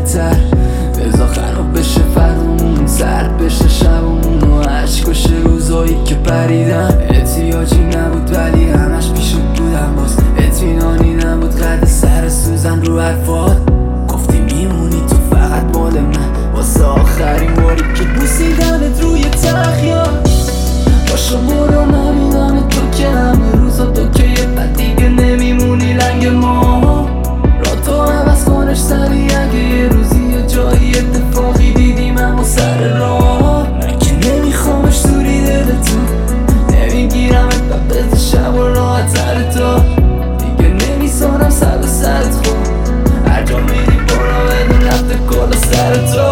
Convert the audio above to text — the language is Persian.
بهتر. بذار خراب بشه فرامون، سرد بشه شبمون و عشق روزایی که پریدم. احتیاجی نبود ولی همش پیشت بودم، باز اطمینانی نبود قد سر سوزن رو حرفات. گفتی میمونی تو فقط مال من، واسه آخرین باری که بوسیدنت روی تخیات. باشو برو نمیدن تو که همه روزا تو که یه بعد دیگه نمیمونی لنگ ما. را تو عوض کنش سری اگه یه روزی یه جایی اتفاقی دیدیم اما سر راه. من که نمیخوامش دوری دلتو، نمیگیرمت ببت شب و راحت تر تو. دیگه نمیسانم سر به سرت خود، هر جا میری برو بدون رفت کلا سر تو.